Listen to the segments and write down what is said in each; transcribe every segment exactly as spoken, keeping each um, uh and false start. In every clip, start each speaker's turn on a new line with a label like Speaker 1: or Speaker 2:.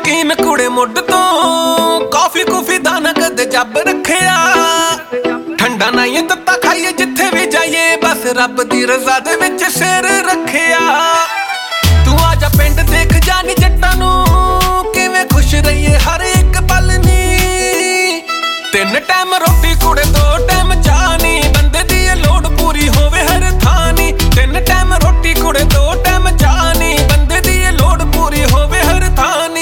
Speaker 1: शौकीन कुड़े मुड तो कॉफी कुफी दा ना कदे जब रखिया ठंडा ना ये तत्ता खाइए जिथे भी जाइए बस रब दी रजा दे विच सिर रखिया तू आजा पिंड देख जानी जट्टां नू किवें खुश रहिए हर एक पल नी तीन टाइम रोटी कुड़े दो टाइम चाह नी बंदे दी लोड़ पूरी होवे हर थां नी तीन टाइम रोटी कुड़े दो टाइम चाह नी बंदे दी लोड़ पूरी होवे हर थां नी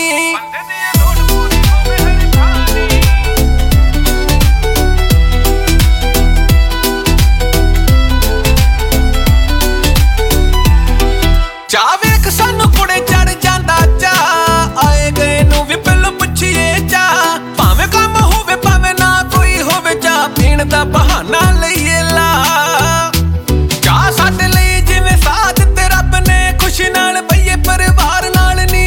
Speaker 1: चाह वेख सानू कुड़े चढ़ जांदा चाह आए गए नू भी पहलों पुछीए चाह भावें काम होवे भावें ना कोई होवे चाह पीण दा बहाना लईए ला चाह साडे लई जिवें साह दित्ते रब ने खुशी नाल बईए परिवार नाल नी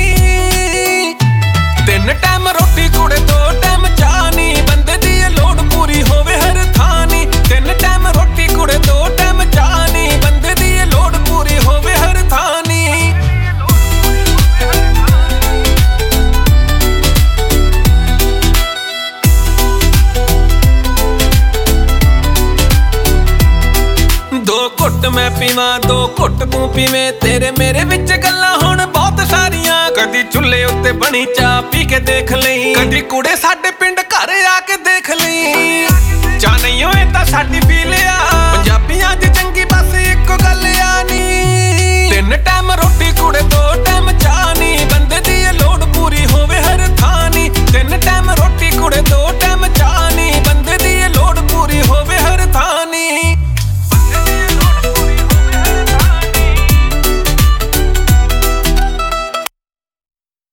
Speaker 1: तीन टाइम रोटी कुड़े दो टाइम चाह नी बंदे दी लोड़ पूरी होवे हर थां नी तीन टाइम रोटी कुड़े दो टाइम चाह नी बंदे दी लोड़ पूरी होवे हर थां नी दो घुट मैं पीवां दो घुट तू पीवें तेरे मेरे विच गल्लां हुण बहुत सारियां कदी चुल्हे उत्ते बनी चाह पी के देख लई कदी कुड़े साडे पिंड घर आके देख लई चाह नहीं होए तां साडी पी लिया पंजाबियां